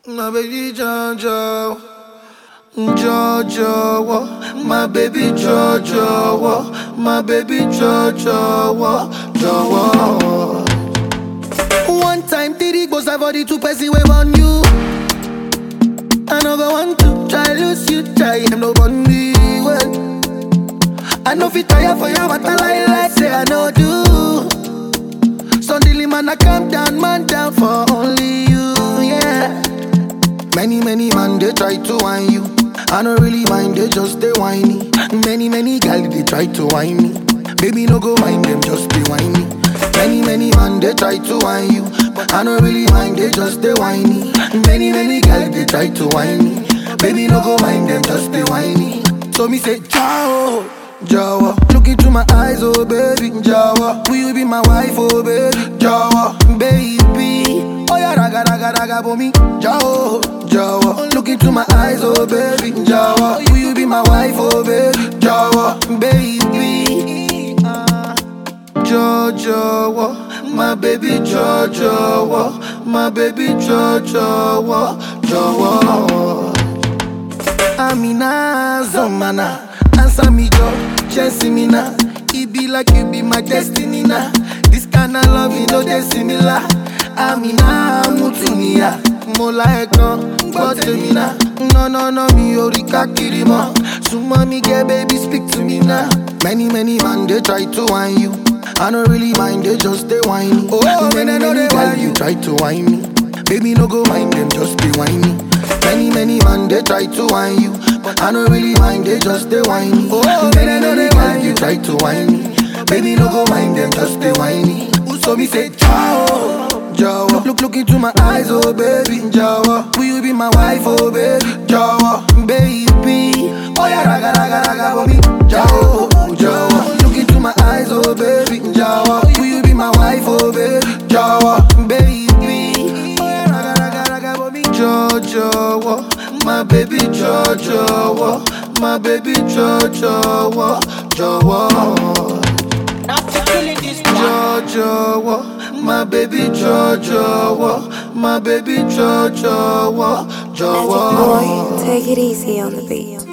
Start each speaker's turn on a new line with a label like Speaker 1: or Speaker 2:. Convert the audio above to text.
Speaker 1: My baby Jojo, Jojo, my baby Jojo, my baby Jojo, Jojo. One time, Diddy goes for the two person wave on you. Another one to try lose you, try him no bunny well. I know fit tire for you, but I like say I know do. Suddenly man I calm down, man down for only you, yeah. Many man they try to whine you. I don't really mind, they just stay whiny. Many girls they try to whine me. Baby no go mind them, just be whiny. Many man they try to whine you, but I don't really mind, they just stay whiny. Many girls they try to whine me. Baby no go mind them, just be whiny. So me say ciao, Jawa. Look into my eyes, oh baby, Jawa. Will you be my wife, oh baby, Jawa, baby. Oh yeah, raga for me, Jawa, Jawa. Look into my eyes, oh baby, Jawa. Will you be my wife, oh baby, Jawa, baby. Jojo, my baby Jojo, my baby Jojo, Jojo. Amina Zomana, answer me Jo, chase me now. It be like you be my destiny now. This kind of love, you know they similar. Amina Mutunia, Mola Ekon, Botemina. No, me Orika Kirima. Suma me get baby, speak to me now. Many man they try to whine you. I don't really mind, they just stay whiny. Oh, many girls you try to whine me. Baby no go mind them, just be whiny. Many man they try to whine you, but I don't really mind, they just stay whiny. Oh, many girls you try to whine me. Baby no go mind them, just be whiny. So me say ciao, Jawa. Look into my eyes, oh baby, Jawa. Will you be my wife, oh baby, Jawa, baby. Oh yeah, raga for me, Jawa. Look into my eyes, oh baby, Jawa. Will you be my wife, oh baby, Jawa, baby. Oh yeah, raga for me, Jojo, my baby Jojo, my baby Jojo, Jojo. Jojo, my baby Jojo, my baby Jojo, Jojo.
Speaker 2: Magic boy, take it easy on the beat.